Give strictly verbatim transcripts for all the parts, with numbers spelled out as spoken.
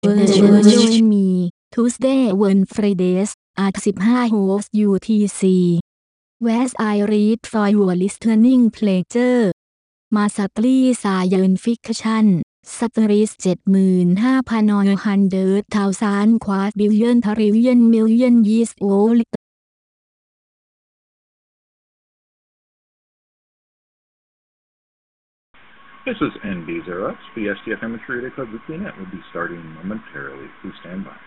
Join me Tuesday Wednesdays at fifteen hours U T C where I read for your listening pleasure Mastery Science Fiction Stories เจ็ดหมื่นห้าพัน hundred thousand quadrillion trillion million years old This is N B zero X. The S D F Amateur Radio Club Weekly Net will be starting momentarily. Please stand by.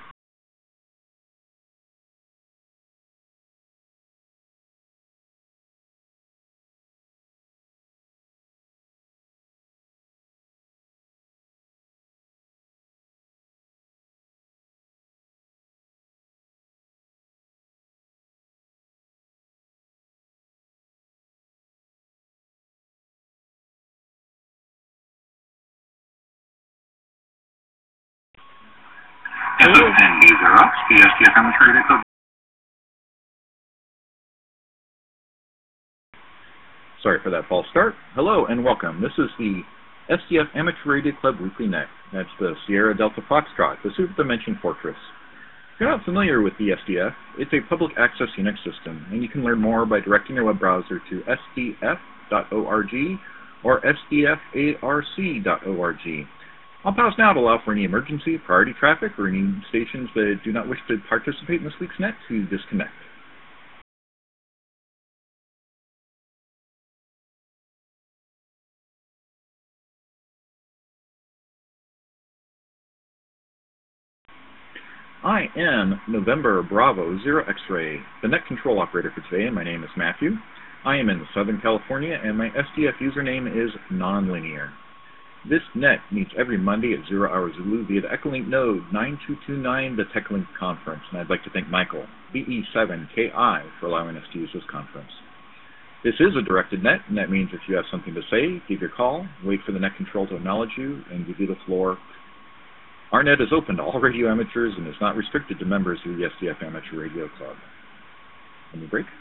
This is N B zero X. The S D F Amateur Radio Club. Sorry for that false start. Hello and welcome. This is the S D F Amateur Radio Club Weekly Net. That's the Sierra Delta Foxtrot, the Super Dimension Fortress. If you're not familiar with the S D F, it's a public access Unix system, and you can learn more by directing your web browser to S D F dot org or S D F arc dot org. I'll pause now to allow for any emergency, priority traffic, or any stations that do not wish to participate in this week's net to disconnect. I am November Bravo Zero X-Ray, the net control operator for today, and my name is Matthew. I am in Southern California, and my S D F username is Nonlinear. This net meets every Monday at zero hour Zulu via the Echolink node nine two two nine, the TechLink conference, and I'd like to thank Michael, B E seven K I, for allowing us to use this conference. This is a directed net, and that means if you have something to say, give your call, wait for the net control to acknowledge you, and give you the floor. Our net is open to all radio amateurs and is not restricted to members of the S D F Amateur Radio Club. Let me break.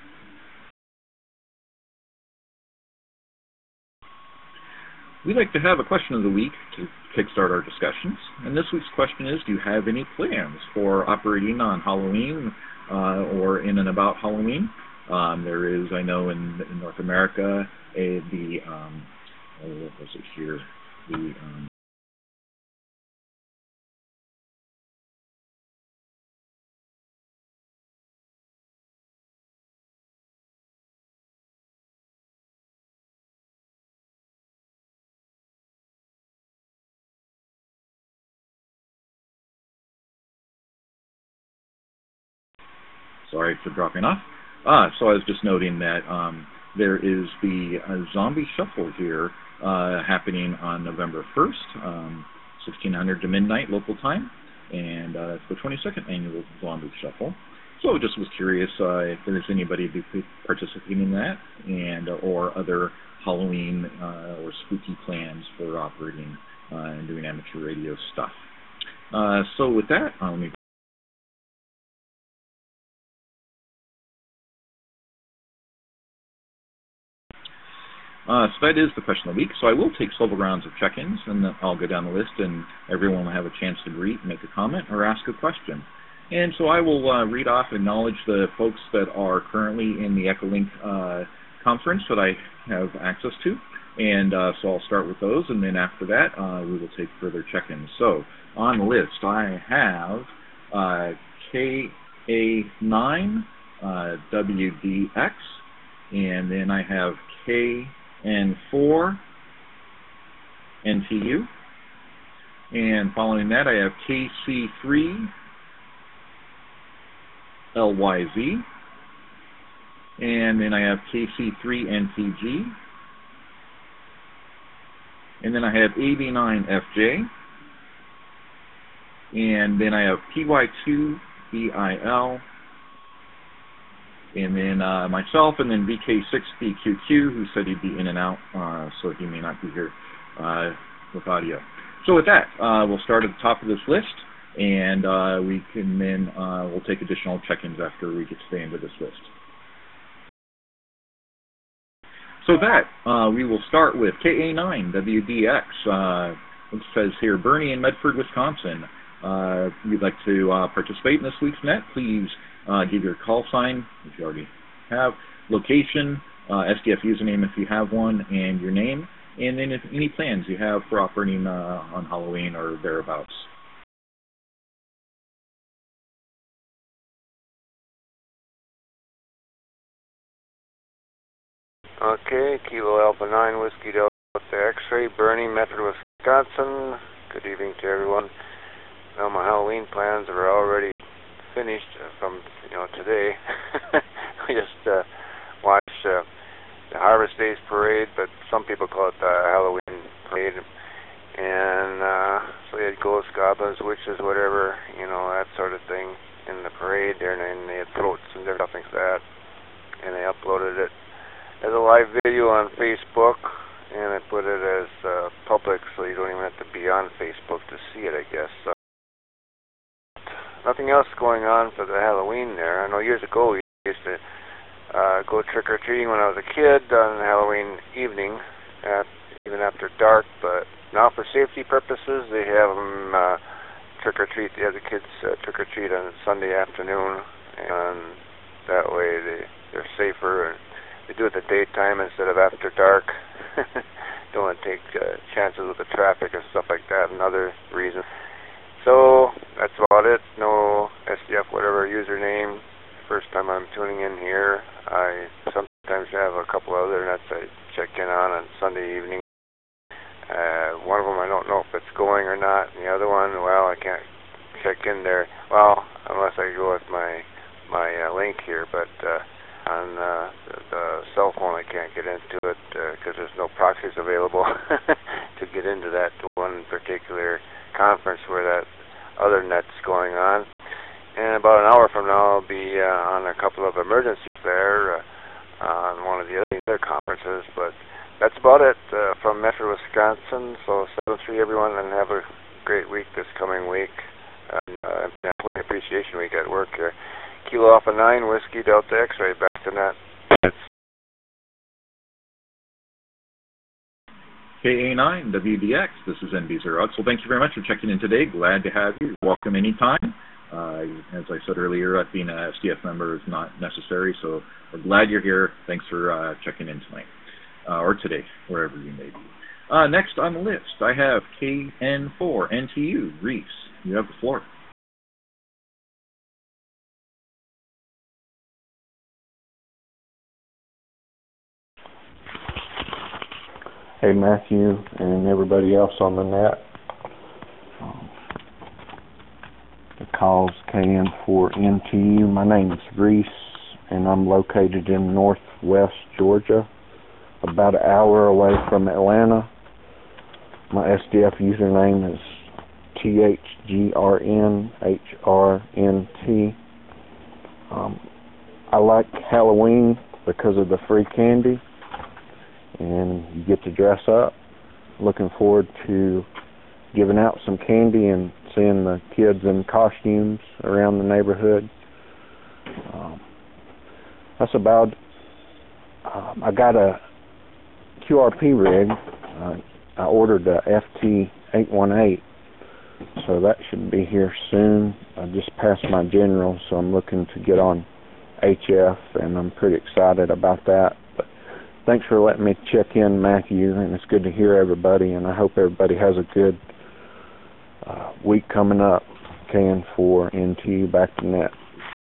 We like to have a question of the week to kickstart our discussions, and this week's question is, do you have any plans for operating on Halloween uh, or in and about Halloween? Um, there is, I know, in, in North America, a, the, um, oh, what was it here, the, um, Sorry for dropping off. Ah, so I was just noting that um, there is the uh, Zombie Shuffle here uh, happening on November first, um, sixteen hundred to midnight local time, and uh, it's the twenty-second annual Zombie Shuffle. So just was curious uh, if there's anybody participating in that, and uh, or other Halloween uh, or spooky plans for operating uh, and doing amateur radio stuff. Uh, so with that, uh, let me Uh, so that is the question of the week. So I will take several rounds of check-ins, and then I'll go down the list, and everyone will have a chance to greet, make a comment, or ask a question. And so I will uh, read off and acknowledge the folks that are currently in the Echolink uh, conference that I have access to. And uh, so I'll start with those, and then after that, uh, we will take further check-ins. So on the list, I have uh, K A nine uh, W D X, and then I have K N four N T U, and following that I have K C three L Y Z, and then I have K C three N T G, and then I have A B nine F J, and then I have P Y two B I L, and then uh, myself, and then V K six B Q Q, who said he'd be in and out, uh, so he may not be here uh, with audio. So with that, uh, we'll start at the top of this list, and uh, we can then uh, we'll take additional check-ins after we get to the end of this list. So that uh, we will start with K A nine W D X. Uh, it says here, Bernie in Medford, Wisconsin. uh, if you'd like to uh, participate in this week's net, please uh, give your call sign, if you already have, location, uh, S D F username if you have one, and your name, and then if any plans you have for operating uh, on Halloween or thereabouts. Okay, Kilo Alpha nine, Whiskey Delta X-Ray, Bernie, Medford, Wisconsin. Good evening to everyone. Now my Halloween plans are already finished from, you know, today. We just uh, watched uh, the Harvest Days Parade, but some people call it the Halloween Parade. And uh, so they had ghosts, goblins, witches, whatever, you know, that sort of thing in the parade there, and they had floats and different stuff like that. And they uploaded it as a live video on Facebook, and I put it as uh, public, so you don't even have to be on Facebook to see it, I guess. So, nothing else going on for the Halloween there. I know years ago we used to uh, go trick-or-treating when I was a kid on Halloween evening, at, even after dark, but now for safety purposes, they have them uh, trick-or-treat, they have the kids uh, trick-or-treat on Sunday afternoon, and that way they, they're safer, and they do it at the daytime instead of after dark. Don't want to take uh, chances with the traffic or stuff like that, and other reasons. So that's about it. No S D F whatever username. First time I'm tuning in here. I sometimes have a couple other nets I check in on on Sunday evening. Uh, one of them I don't know if it's going or not, and the other one, well, I can't check in there. Well, unless I go with my my uh, link here, but uh, on uh, the, the cell phone I can't get into it because uh, there's no proxies available to get into that one particular conference where that other net's going on. And about an hour from now I'll be uh, on a couple of emergencies there uh, on one of the other conferences, but that's about it uh, from Medford, Wisconsin. So seven three everyone, and have a great week this coming week. Uh, Employee Appreciation Week at work here. Kilo Alpha nine, Whiskey Delta X-Ray, back to net. K A nine W D X, this is N B zero X. Well, thank you very much for checking in today. Glad to have you. Welcome anytime. Uh, as I said earlier, uh, being a S D F member is not necessary, so we're glad you're here. Thanks for uh, checking in tonight, uh, or today, wherever you may be. Uh, next on the list, I have K N four N T U, Reese. You have the floor. Hey, Matthew and everybody else on the net. Um, the call's K N four N T U. My name is Reese, and I'm located in northwest Georgia, about an hour away from Atlanta. My S D F username is T H G R N H R N T. Um, I like Halloween because of the free candy, and you get to dress up. Looking forward to giving out some candy and seeing the kids in costumes around the neighborhood. Um, that's about. Um, I got a Q R P rig. Uh, I ordered the F T eight one eight, so that should be here soon. I just passed my general, so I'm looking to get on H F, and I'm pretty excited about that. But thanks for letting me check in, Matthew, and it's good to hear everybody, and I hope everybody has a good uh, week coming up. K N four N T U, back to net.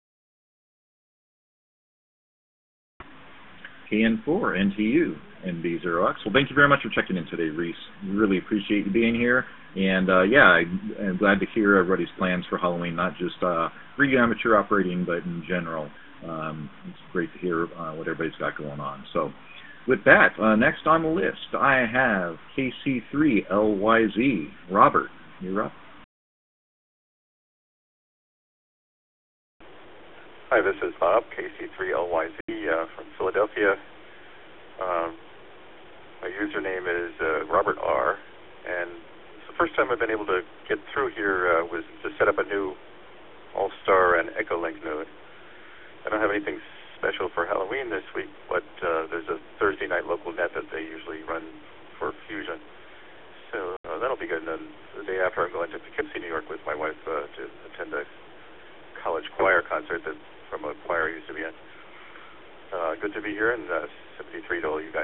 K N four N T U, N B zero X. Well, thank you very much for checking in today, Reese. Really appreciate you being here. And, uh, yeah, I, I'm glad to hear everybody's plans for Halloween, not just uh, Reed Amateur operating, but in general. Um, it's great to hear uh, what everybody's got going on. So, with that, uh, next on the list, I have K C three L Y Z. Robert, you're up. Hi, this is Bob, K C three L Y Z uh, from Philadelphia. Um, my username is uh, Robert R, and it's the first time I've been able to get through here uh, was to set up a new All-Star and Echolink node. I don't have anything special for Halloween this week, but uh, there's a Thursday night local net that they usually run for Fusion. So uh, that'll be good. And then the day after, I'm going to Poughkeepsie, New York with my wife, uh, attend a college choir concert that from a choir I used to be in. Uh, good to be here, and uh, sympathy three to all you guys.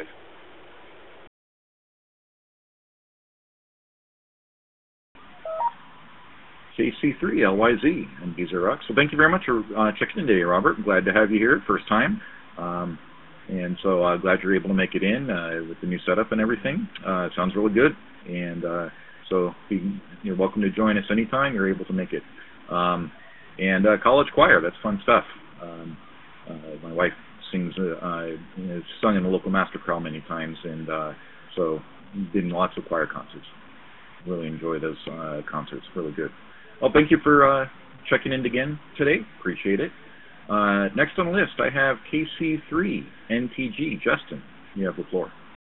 K C three L Y Z and B zero X. So thank you very much for uh, checking in today, Robert. Glad to have you here, first time. Um, and so uh, glad you're able to make it in uh, with the new setup and everything. Uh, it sounds really good. And uh, so be, you're welcome to join us anytime you're able to make it. Um, and uh, college choir, that's fun stuff. Um, uh, my wife sings, uh, uh, has sung in the local master chorale many times, and uh, so been lots of choir concerts. Really enjoy those uh, concerts, really good. Well, thank you for uh, checking in again today. Appreciate it. Uh, next on the list, I have K C three N T G. Justin, you have the floor.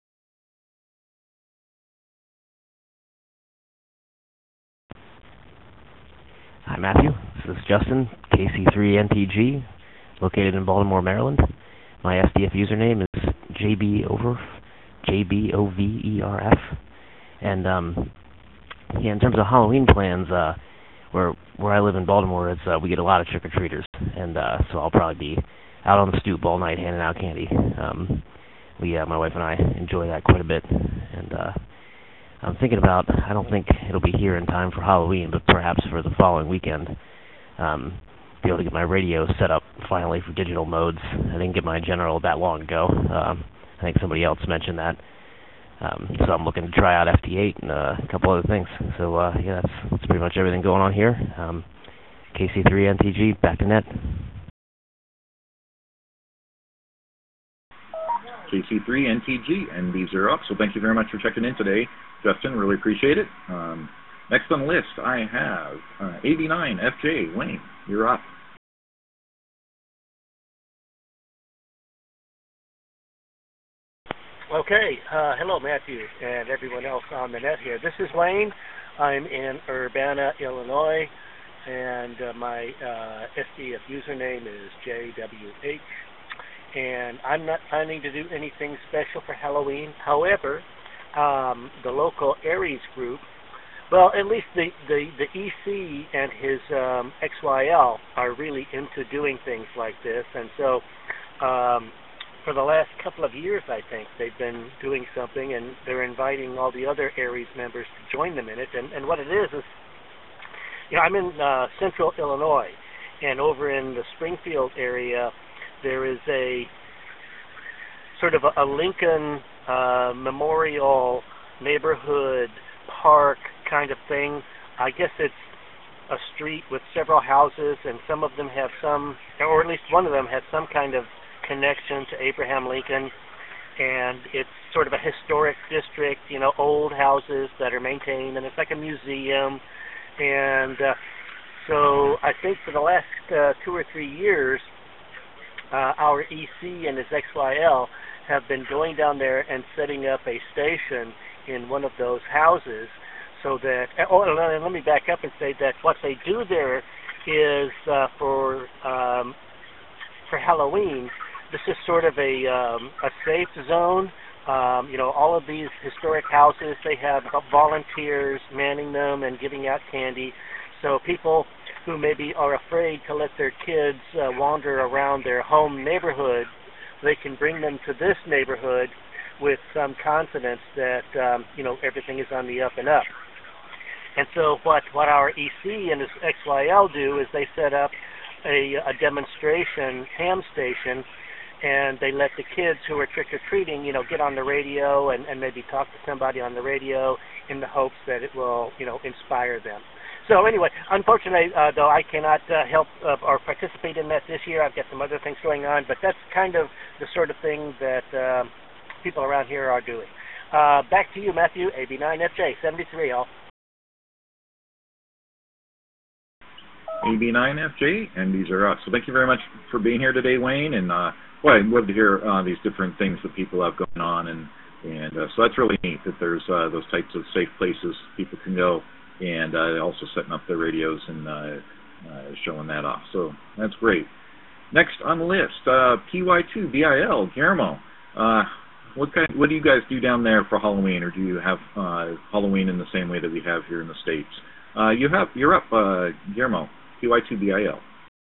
Hi, Matthew. This is Justin, K C three N T G, located in Baltimore, Maryland. My S D F username is J B Over, J B O V E R F. And um, yeah, in terms of Halloween plans, uh, where where I live in Baltimore, it's uh, we get a lot of trick or treaters, and uh, so I'll probably be out on the stoop all night handing out candy. Um, we, uh, my wife and I, enjoy that quite a bit, and uh, I'm thinking about, I don't think it'll be here in time for Halloween, but perhaps for the following weekend, um, be able to get my radio set up finally for digital modes. I didn't get my general that long ago. Um, I think somebody else mentioned that. Um, so I'm looking to try out F T eight and uh, a couple other things. So uh, yeah, that's, that's pretty much everything going on here. Um, K C three N T G, back to net. K C three N T G and B zero X. So thank you very much for checking in today, Justin. Really appreciate it. Um, next on the list, I have uh, A B nine F J. Wayne, you're up. Okay, uh, hello Matthew and everyone else on the net here. This is Wayne. I'm in Urbana, Illinois, and uh, my uh, S D F username is J W H. And I'm not planning to do anything special for Halloween. However, um, the local Aries group, well, at least the, the, the E C and his um, X Y L are really into doing things like this. And so um, for the last couple of years, I think, they've been doing something, and they're inviting all the other Aries members to join them in it. And, and what it is is, you know, I'm in uh, central Illinois, and over in the Springfield area, there is a sort of a, a Lincoln uh, Memorial neighborhood park kind of thing. I guess it's a street with several houses, and some of them have some, or at least one of them has some kind of connection to Abraham Lincoln, and it's sort of a historic district, you know, old houses that are maintained, and it's like a museum. And uh, so I think for the last uh, two or three years, uh, our E C and his X Y L have been going down there and setting up a station in one of those houses, so that, oh, and let me back up and say that what they do there is uh, for um, for Halloween, this is sort of a um, a safe zone. Um, you know, all of these historic houses, they have volunteers manning them and giving out candy. So people who maybe are afraid to let their kids uh, wander around their home neighborhood, they can bring them to this neighborhood with some confidence that, um, you know, everything is on the up and up. And so what, what our E C and his X Y L do is they set up a, a demonstration ham station, and they let the kids who are trick-or-treating, you know, get on the radio and, and maybe talk to somebody on the radio in the hopes that it will, you know, inspire them. So anyway, unfortunately, uh, though, I cannot uh, help uh, or participate in that this year. I've got some other things going on, but that's kind of the sort of thing that uh, people around here are doing. Uh, back to you, Matthew, A B nine F J, seventy-three, all. A B nine F J and these are us. So thank you very much for being here today, Wayne. And uh, well, I'd love to hear uh, these different things that people have going on, and and uh, so that's really neat that there's uh, those types of safe places people can go, and uh, also setting up their radios and uh, uh, showing that off. So that's great. Next on the list, uh, P Y two B I L, Guillermo. Uh, what kind? What do you guys do down there for Halloween, or do you have uh, Halloween in the same way that we have here in the States? Uh, you have, you're up, uh, Guillermo, P Y two B I L.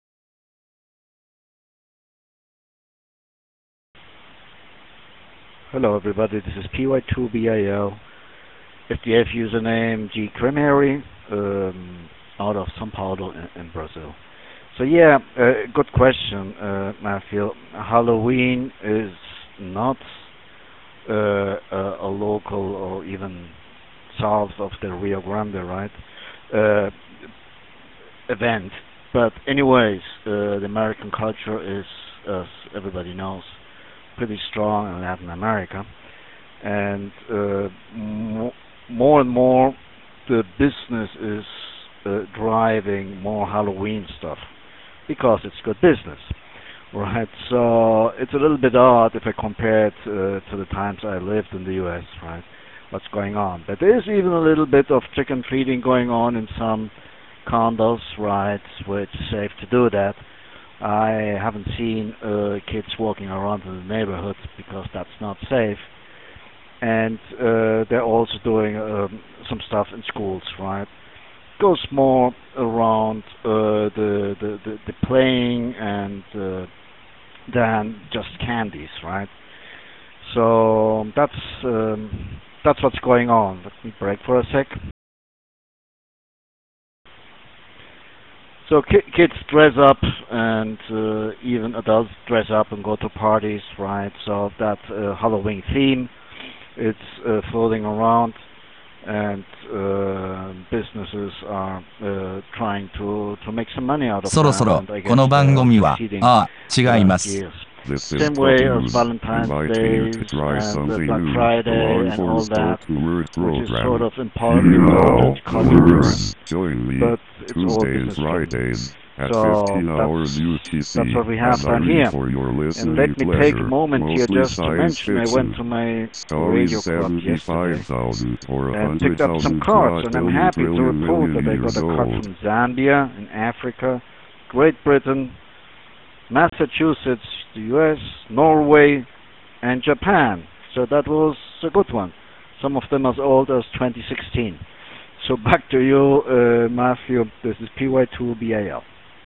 Hello everybody, this is P Y two B I L, F D F username G Cremery, um, out of São Paulo in, in Brazil. So yeah, uh, good question, uh, Matthew. Halloween is not uh, a, a local or even south of the Rio Grande, right, uh, event. But anyways, uh, the American culture is, as everybody knows, pretty strong in Latin America, and uh, mo more and more the business is uh, driving more Halloween stuff because it's good business, right? So it's a little bit odd if I compare it uh, to the times I lived in the U S, right? What's going on? But there is even a little bit of trick and treating going on in some condos, right? Where it's safe to do that. I haven't seen uh, kids walking around in the neighborhoods because that's not safe. And uh, they're also doing um, some stuff in schools, right? Goes more around uh, the, the, the the playing and uh, than just candies, right? So that's um, that's what's going on. Let me break for a sec. So ki kids dress up, and uh, even adults dress up and go to parties, right? So that uh, Halloween theme, it's uh, floating around, and uh, businesses are uh, trying to to make some money out of そろそろ that. And I guess この番組は、 uh, ああ、違いま last す。 years. This is Same way Puppy as News, Valentine's inviting you Day to try and uh, something Black new. Friday Alarm and for all Start that, the Word which is program. sort of important, important culture, Join me but it's all Tuesdays, business friendly. Fridays at So fifteen hours that's, U T C that's what we have as I done read here. for your And listening let me pleasure, take a moment here mostly just to science mention I went to fiction. my Stories radio club seventy-five yesterday thousand or and picked up some one hundred thousand cards, and I'm happy to trillion report that I million got years a card old. from Zambia in Africa, Great Britain, Massachusetts, the U S, Norway, and Japan. So that was a good one. Some of them as old as twenty sixteen. So back to you, uh, Matthew. This is P Y two B I L.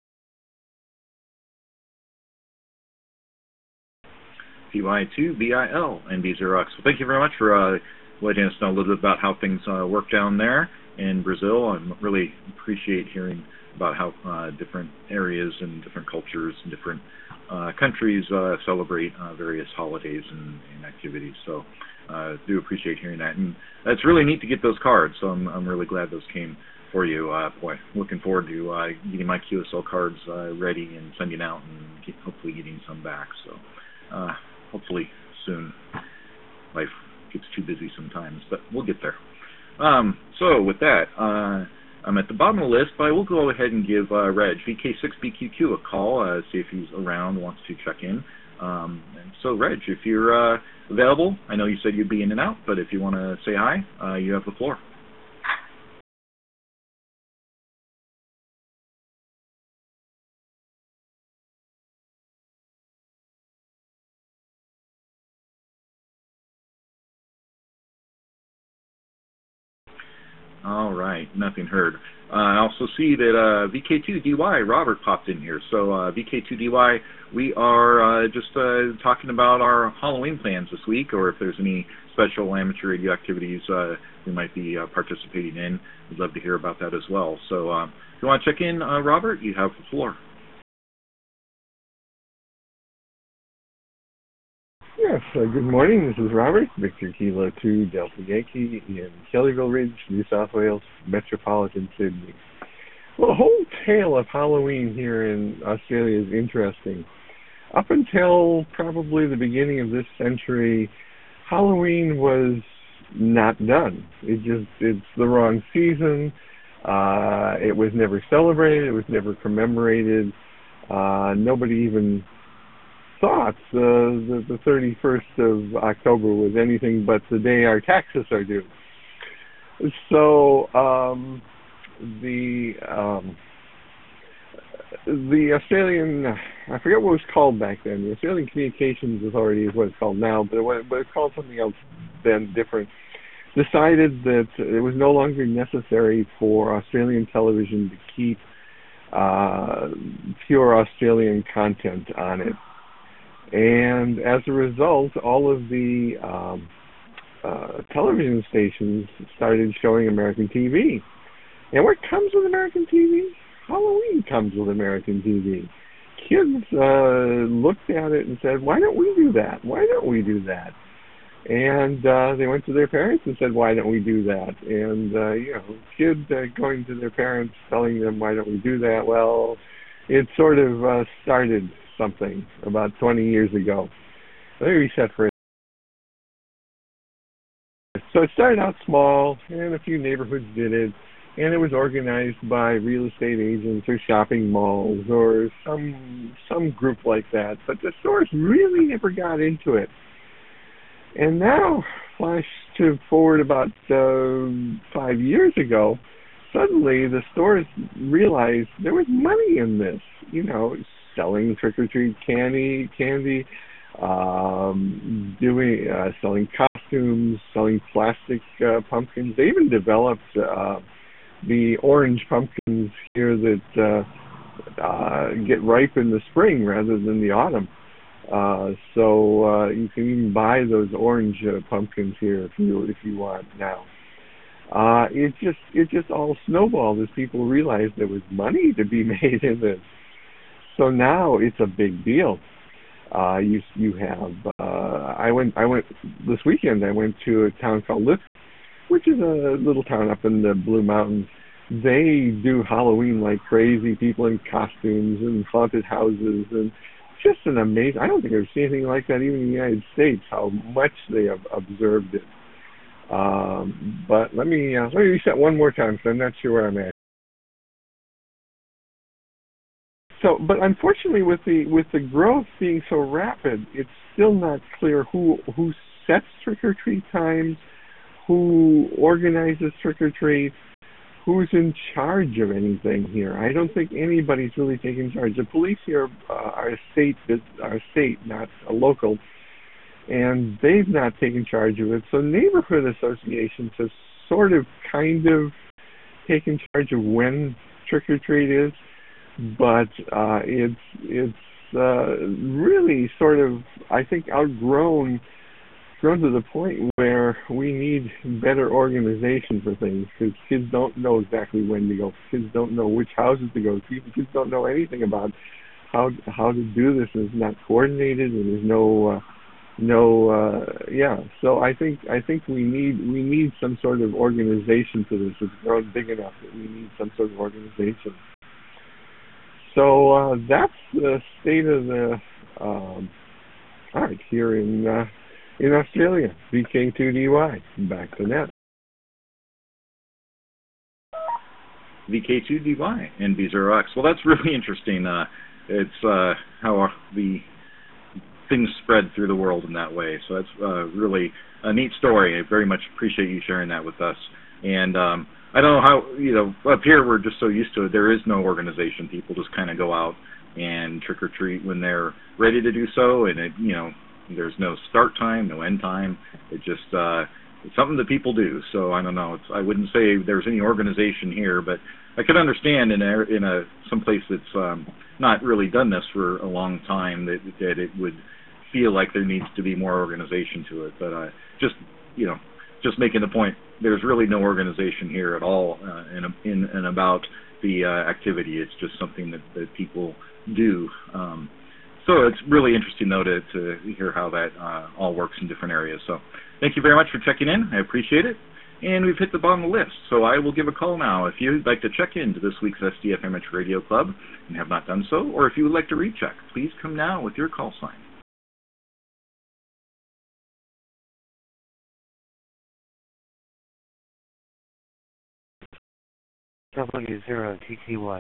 P Y two B I L and B zero X. Well, thank you very much for uh, letting us know a little bit about how things uh, work down there in Brazil. I really appreciate hearing about how uh, different areas and different cultures and different uh, countries uh, celebrate uh, various holidays and, and activities. So uh, do appreciate hearing that. And it's really neat to get those cards, so I'm, I'm really glad those came for you. Uh, boy, looking forward to uh, getting my Q S L cards uh, ready and sending out and get, hopefully getting some back. So uh, hopefully soon. Life gets too busy sometimes, but we'll get there. Um, so with that, uh, I'm at the bottom of the list, but I will go ahead and give uh, Reg, V K six B Q Q, a call, uh, see if he's around, wants to check in. Um, and so, Reg, if you're uh, available, I know you said you'd be in and out, but if you want to say hi, uh, you have the floor. All right, nothing heard. Uh, I also see that uh, V K two D Y, Robert, popped in here. So uh, V K two D Y, we are uh, just uh, talking about our Halloween plans this week, or if there's any special amateur radio activities uh, we might be uh, participating in. We'd love to hear about that as well. So uh, if you want to check in, uh, Robert, you have the floor. Yes, uh, good morning. This is Robert, Victor Kilo two Delta Yankee in Kellyville Ridge, New South Wales, metropolitan Sydney. Well, the whole tale of Halloween here in Australia is interesting. Up until probably the beginning of this century, Halloween was not done. It just, it's the wrong season. Uh, it was never celebrated. It was never commemorated. Uh, nobody even thought uh, the, the thirty-first of October was anything but the day our taxes are due. So um, the um, the Australian, I forget what it was called back then, the Australian Communications Authority is what it's called now, but it was, but it's called something else then different. decided that it was no longer necessary for Australian television to keep uh, pure Australian content on it. And as a result, all of the um, uh, television stations started showing American T V. And what comes with American T V? Halloween comes with American T V. Kids uh, looked at it and said, why don't we do that? Why don't we do that? And uh, they went to their parents and said, why don't we do that? And, uh, you know, kids uh, going to their parents telling them, why don't we do that? Well, it sort of uh, started something about twenty years ago. Let me reset for a So it started out small, and a few neighborhoods did it, and it was organized by real estate agents or shopping malls or some some group like that. But the stores really never got into it. And now, flash to forward about uh, five years ago, suddenly the stores realized there was money in this. You know, selling trick-or-treat candy, candy, um, doing uh, selling costumes, selling plastic uh, pumpkins. They even developed uh, the orange pumpkins here that uh, uh, get ripe in the spring rather than the autumn. Uh, so uh, you can even buy those orange uh, pumpkins here if you if you want now. Uh, it just it just all snowballed as people realized there was money to be made in this. So now it's a big deal. Uh, you you have uh, I went I went this weekend. I went to a town called Lithgow, which is a little town up in the Blue Mountains. They do Halloween like crazy. People in costumes and haunted houses, and just an amazing. I don't think I've ever seen anything like that even in the United States. How much they have observed it. Um, but let me uh, let me reset one more time because I'm not sure where I'm at. So, but unfortunately, with the with the growth being so rapid, it's still not clear who who sets trick or treat times, who organizes trick or treat, who's in charge of anything here. I don't think anybody's really taking charge. The police here uh, are a state, are a state, not a local, and they've not taken charge of it. So neighborhood associations have sort of, kind of taken charge of when trick or treat is, but uh, it's it's uh, really sort of, I think, outgrown. Grown to the point where we need better organization for things, because kids don't know exactly when to go. Kids don't know which houses to go to. Kids don't know anything about how how to do this, and it's not coordinated, and there's no uh, no uh, yeah. So I think I think we need we need some sort of organization for this. It's grown big enough that we need some sort of organization. So uh, that's the state of the um, art here in. Uh, In Australia, V K two D Y, back to net. V K two D Y and V zero X. Well, that's really interesting. Uh, it's uh, how the things spread through the world in that way. So that's uh, really a neat story. I very much appreciate you sharing that with us. And um, I don't know how, you know, up here we're just so used to it. There is no organization. People just kind of go out and trick or treat when they're ready to do so, and it, you know, there's no start time, no end time. It just uh, it's something that people do. So I don't know. It's, I wouldn't say there's any organization here, but I could understand in a in a someplace that's um, not really done this for a long time that that it would feel like there needs to be more organization to it. But uh, just you know, just making the point, there's really no organization here at all uh, in in and about the uh, activity. It's just something that, that people do. Um, So it's really interesting, though, to, to hear how that uh, all works in different areas. So thank you very much for checking in. I appreciate it. And we've hit the bottom of the list. So I will give a call now if you'd like to check into this week's S D F Amateur Radio Club and have not done so, or if you would like to recheck, please come now with your call sign. W zero T T Y.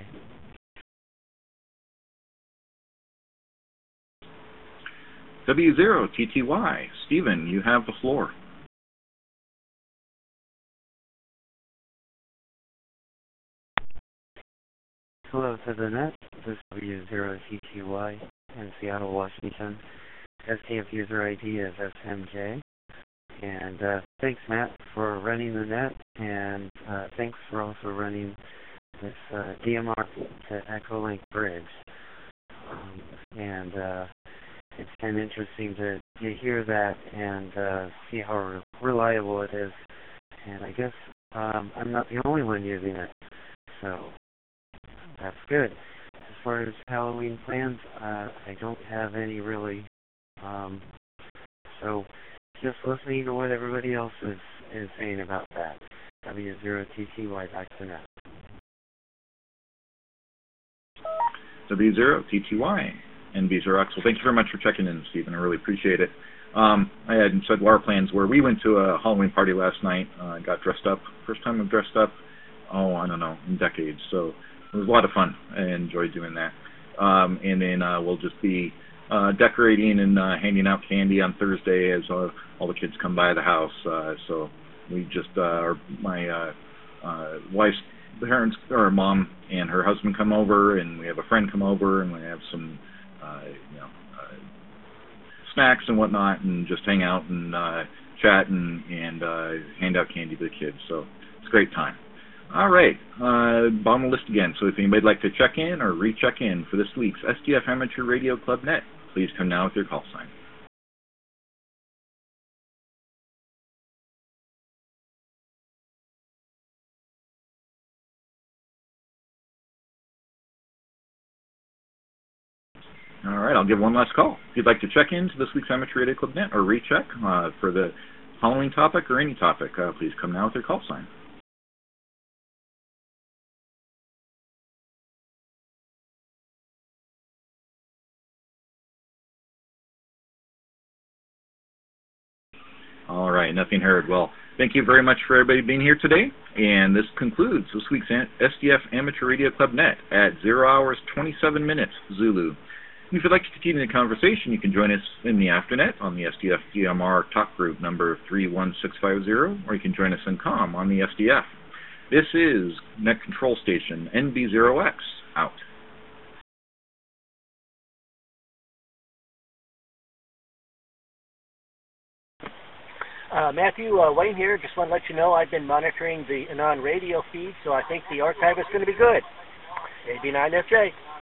W zero T T Y. Stephen, you have the floor. Hello to the net. This is W zero T T Y in Seattle, Washington. S D F user I D is S M J. And uh, thanks, Matt, for running the net, and uh, thanks for also running this uh, D M R to Echolink bridge. Um, and uh, it's been interesting to, to hear that and uh, see how re- reliable it is. And I guess um, I'm not the only one using it, so that's good. As far as Halloween plans, uh, I don't have any really. Um, so just listening to what everybody else is, is saying about that. W zero T T Y back to net. W zero T T Y and B zero X. Well, thank you very much for checking in, Stephen. I really appreciate it. Um, I had said what our plans were. We went to a Halloween party last night. Uh, got dressed up. First time I've dressed up, oh, I don't know, in decades. So it was a lot of fun. I enjoyed doing that. Um, and then uh, we'll just be uh, decorating and uh, handing out candy on Thursday as uh, all the kids come by the house. Uh, so we just, uh, our, my uh, uh, wife's parents, or mom and her husband come over, and we have a friend come over, and we have some, uh, you know, uh, snacks and whatnot, and just hang out and uh, chat and, and uh, hand out candy to the kids. So it's a great time. All right, uh, bottom of the list again. So if anybody'd like to check in or recheck in for this week's S D F Amateur Radio Club Net, please come now with your call sign. All right, I'll give one last call. If you'd like to check into this week's Amateur Radio Club Net or recheck uh, for the following topic or any topic, uh, please come now with your call sign. All right, nothing heard. Well, thank you very much for everybody being here today, and this concludes this week's S D F Amateur Radio Club Net at zero hours, twenty-seven minutes, Zulu. And if you'd like to continue the conversation, you can join us in the Afternet on the S D F D M R talk group number three one six five zero, or you can join us in COM on the S D F. This is Net Control Station N B zero X, out. Uh, Matthew, uh, Wayne here. Just want to let you know I've been monitoring the Anon radio feed, so I think the archive is going to be good. A B nine F J.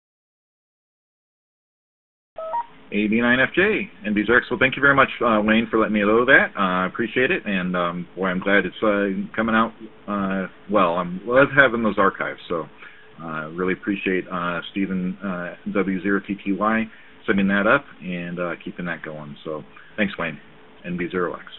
A B nine F J and B zero X. Well, thank you very much, uh, Wayne, for letting me know that. I uh, appreciate it, and um, boy, I'm glad it's uh, coming out uh, well. I'm love having those archives, so I uh, really appreciate uh, Stephen uh, W zero T T Y setting that up and uh, keeping that going. So thanks, Wayne, and B zero X.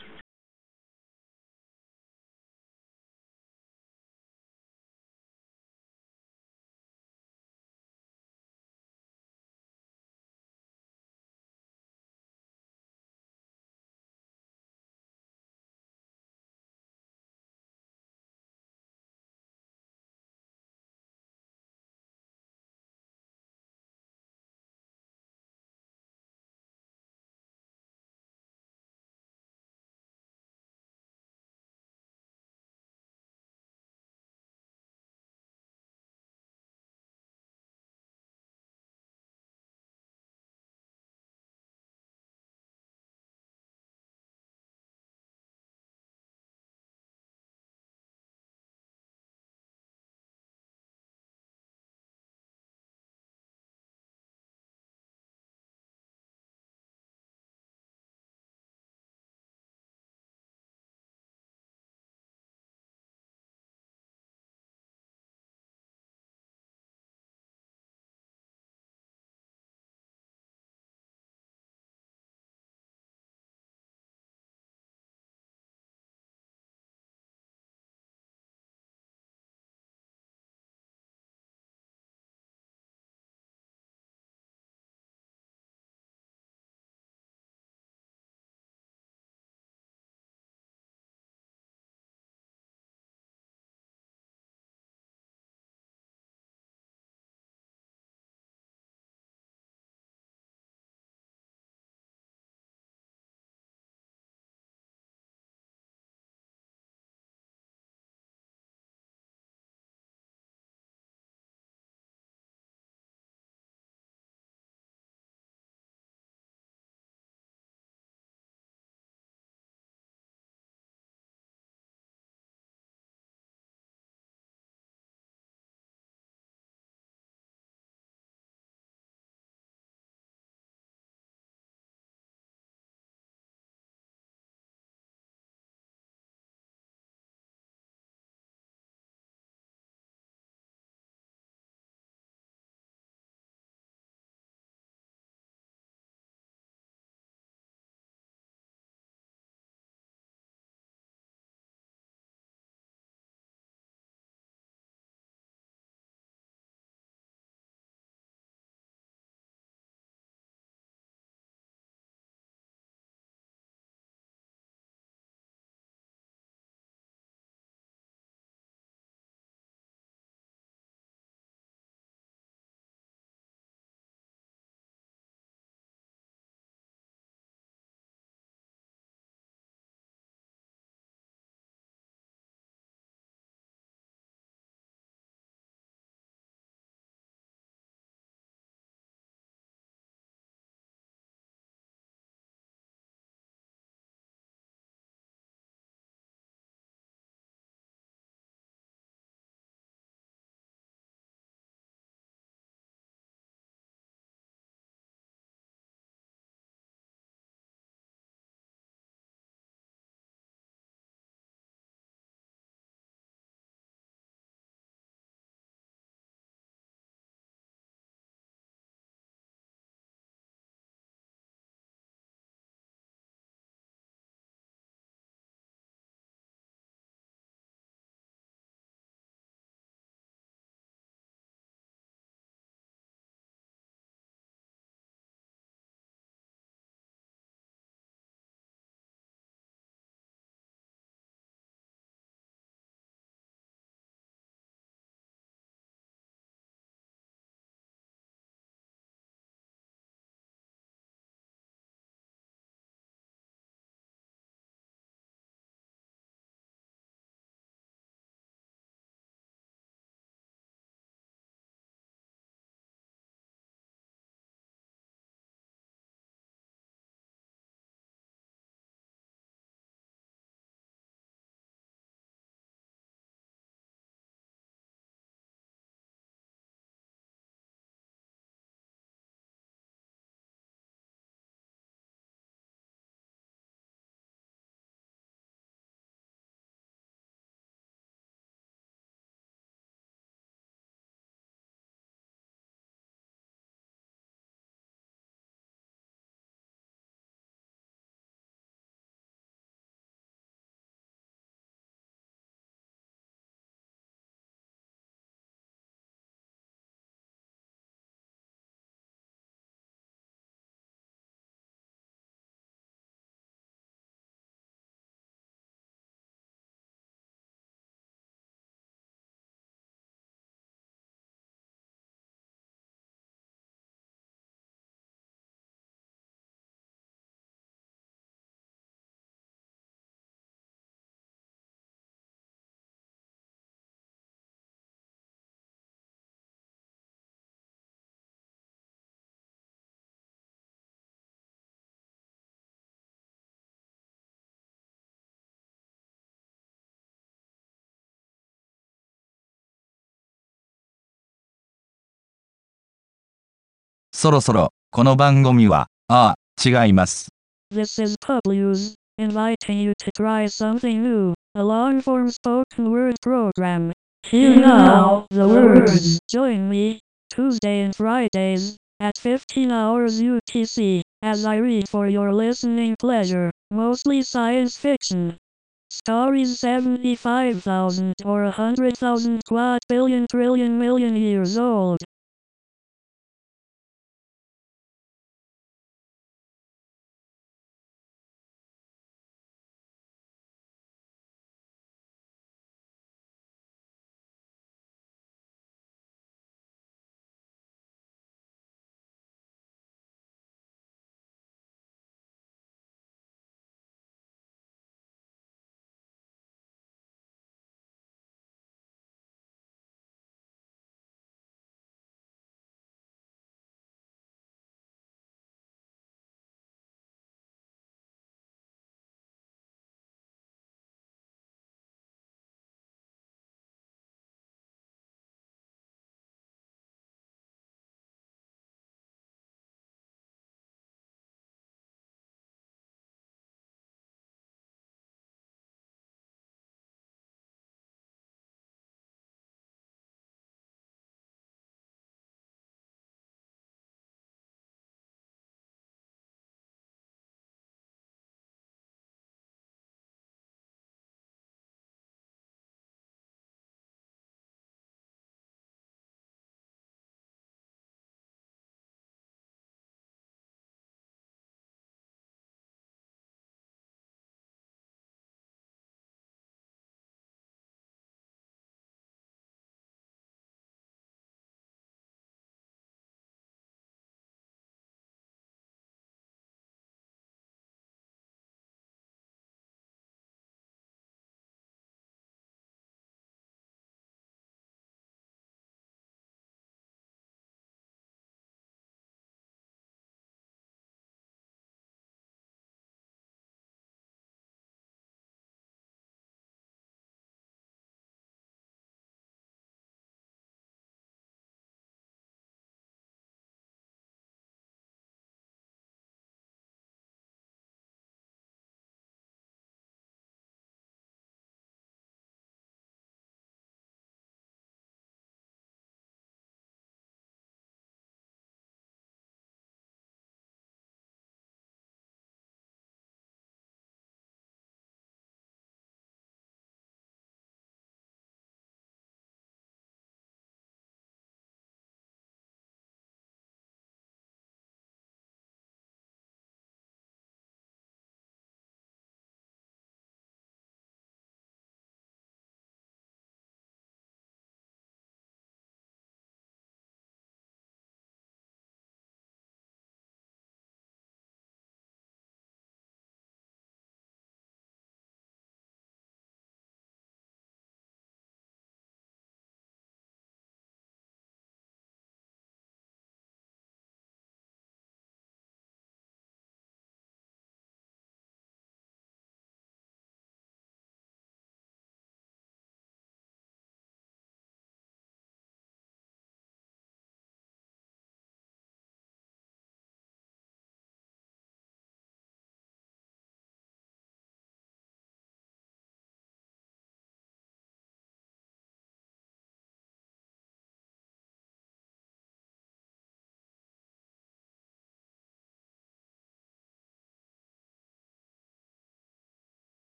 そろそろ、この番組は、ああ、違います。 This is Publius, inviting you to try something new, a long-form spoken word program. Here now, the words. Join me, Tuesday and Fridays, at fifteen hours U T C, as I read for your listening pleasure, mostly science fiction. Stories seventy-five thousand or one hundred thousand quad billion trillion million years old.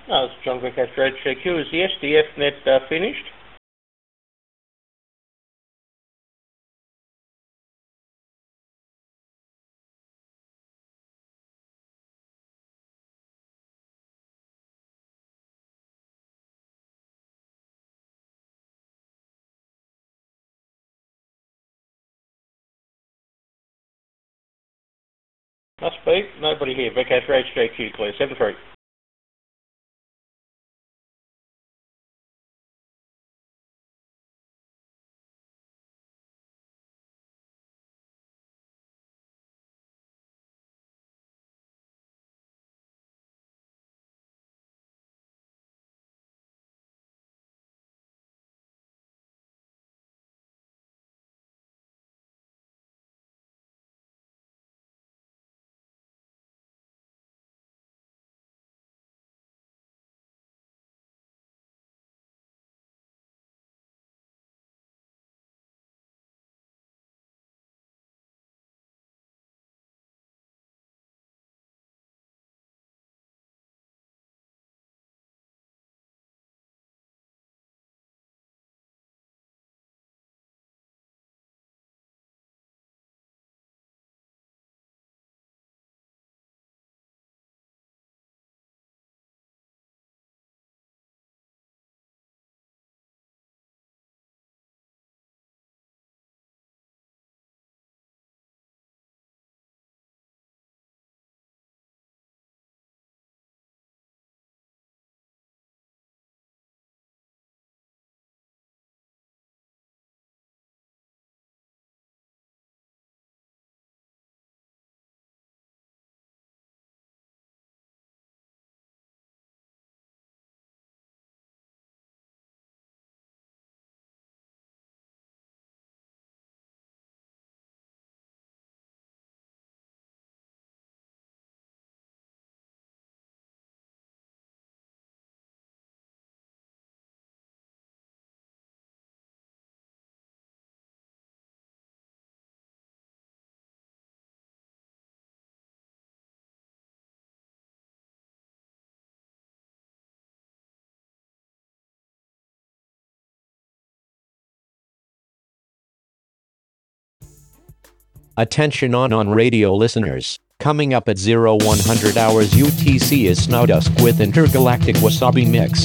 Oh, it's John Vickers, Red Q. Is the S D F net uh, finished? Must be. Nobody here. Vickers, Red Q, clear. seven three. Attention on on radio listeners. Coming up at zero one hundred hours U T C is Snowdusk with Intergalactic Wasabi Mix.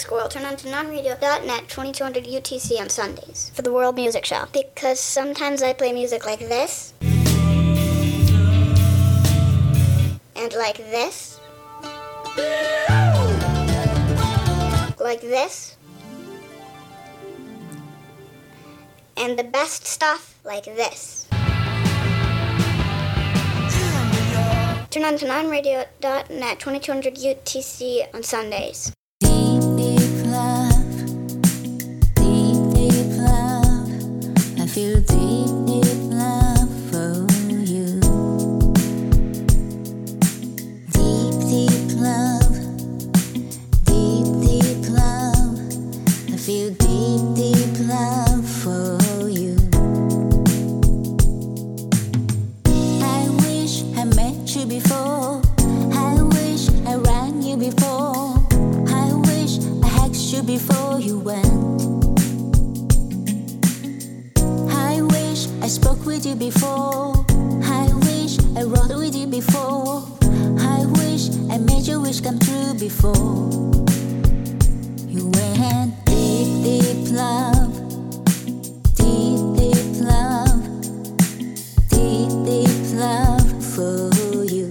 Squirrel. Turn on to non radio dot net twenty-two hundred U T C on Sundays for the World Music Show. Because sometimes I play music like this. And like this. Like this. And the best stuff like this. Turn on to non radio dot net twenty-two hundred U T C on Sundays. Deep, deep love, deep, deep love. I feel deep, deep love for you. Deep, deep love, deep, deep love. I feel deep, deep love for you. I wish I met you before. I wish I rang you before. I wish I hugged you before you went. I wish I spoke with you before. I wish I wrote with you before. I wish I made your wish come true before. You went deep, deep love. Deep, deep love. Deep, deep love for you.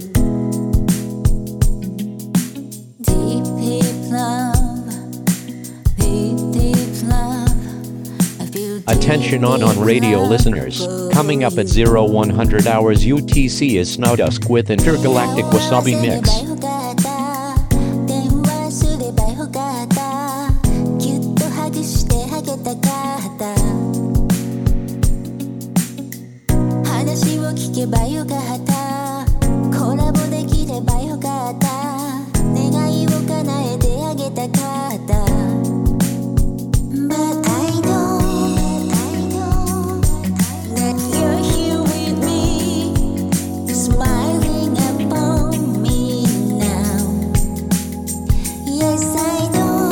Deep, deep love. Deep, deep love. I feel deep, Attention on on radio love listeners. for Coming up at you. zero one hundred hours U T C is Snowdusk with Intergalactic Wasabi Mix. 電話すればよかった。ぎゅっとハグしてあげたかった。話を聞けばよかった。コラボできればよかった。願いを叶えてあげたかった。But I know that you're here with me, smiling upon me now. Yes, I know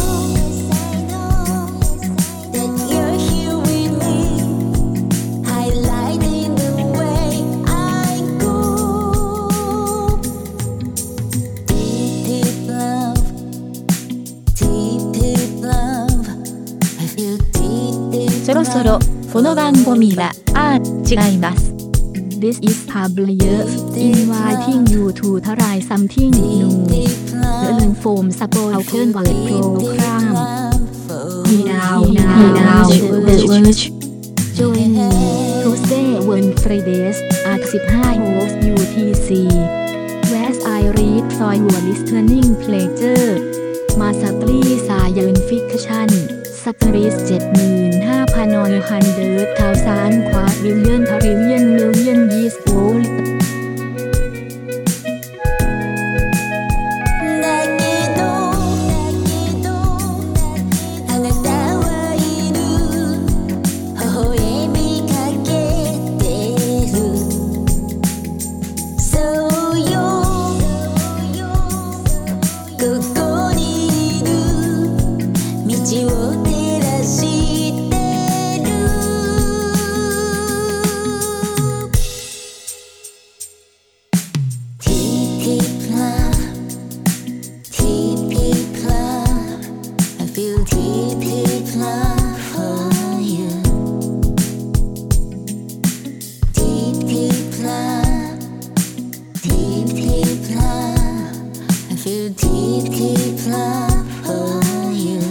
that you're here with me, highlighting the way I go. Deep, deep love, deep, deep love. I feel deep, deep そろそろ love. この番組はあ違います This is Publius inviting you to try something new เรื่องโฟมสปอร์เทิร์นเวิร์ดโปรแกรม Now Now The Urge Join me Tuesday Wednesdays at สิบห้า hours U T C Where I read for your listening pleasure มาสตรีสายยืนฟิกชั่นสตรีสเจ็ดหมื่นห้าพันนอยพันเดิร์ดเท้าซานควาบิลเลียนทริลเลียนมิลเลียนยีสโวลだけどあなたはいる微笑みかけてるそうよここにいる道を照らしてる Deep, deep love, deep, deep love. I feel deep, deep love for you. Deep, deep love, deep, deep love. I feel deep, deep love for you.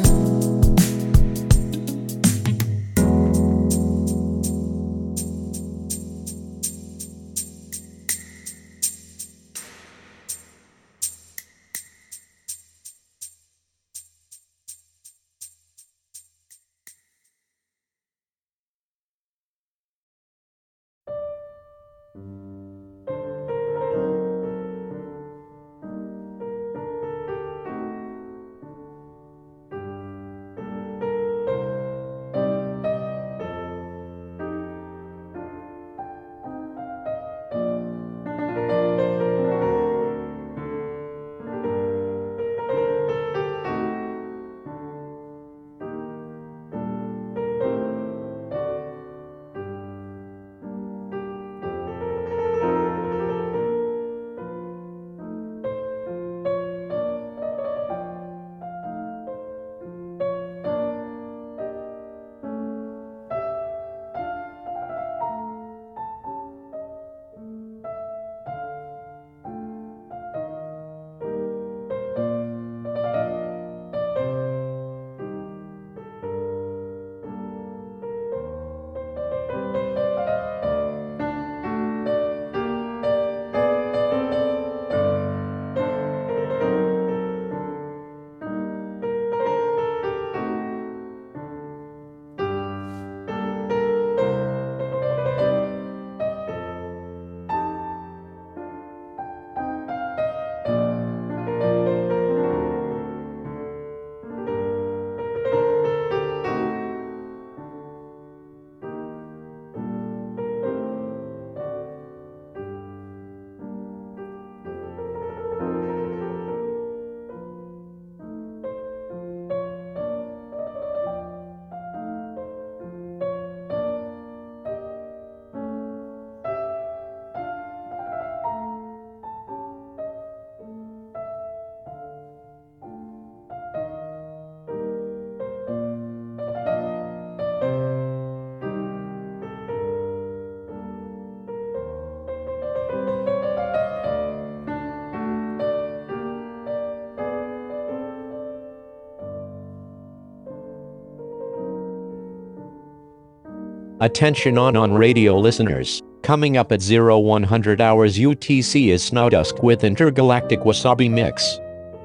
Attention on on radio listeners. Coming up at zero one hundred hours U T C is Snowdusk with Intergalactic Wasabi Mix.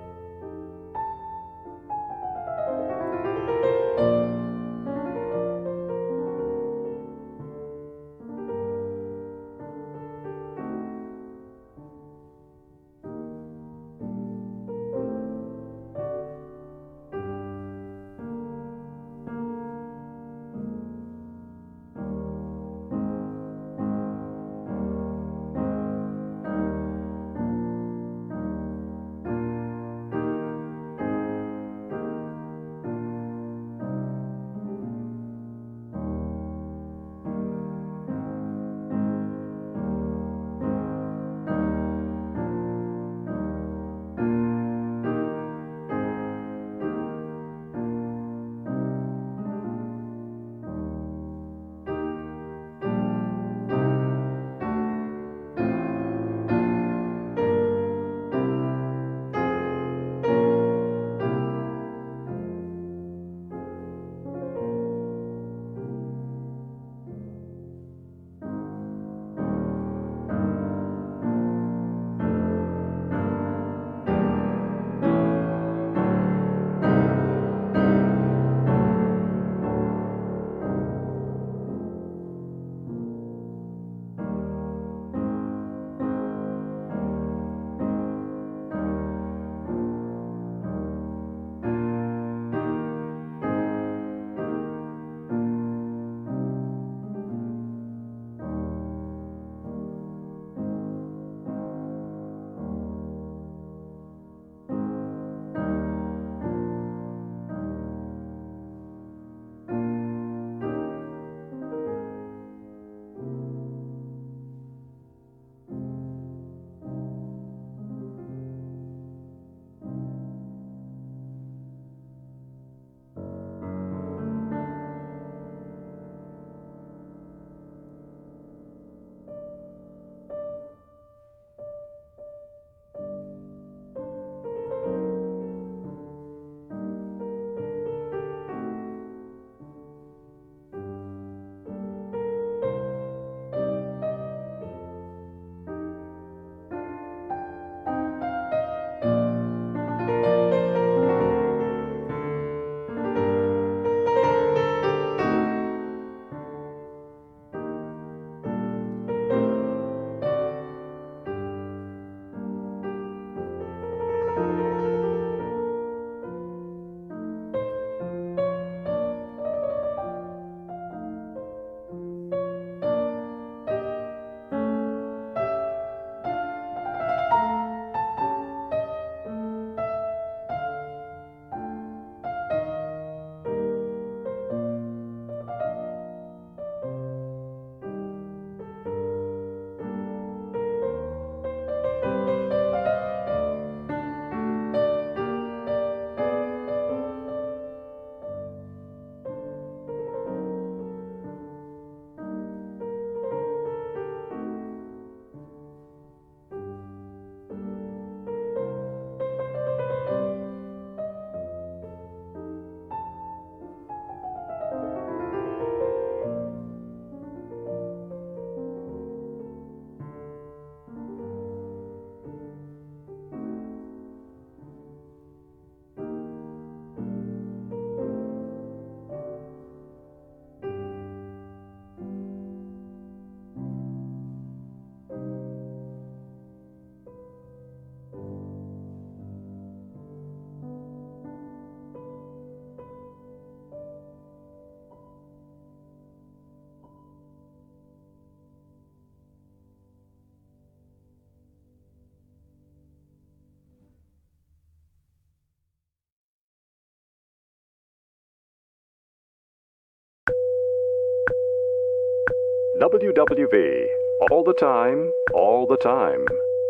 W W V, all the time, all the time.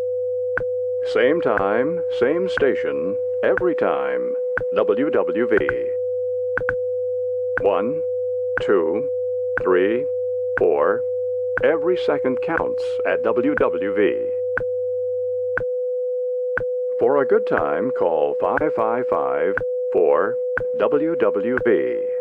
Same time, same station, every time. W W V. One, two, three, four. Every second counts at W W V. For a good time, call five five five four W W V.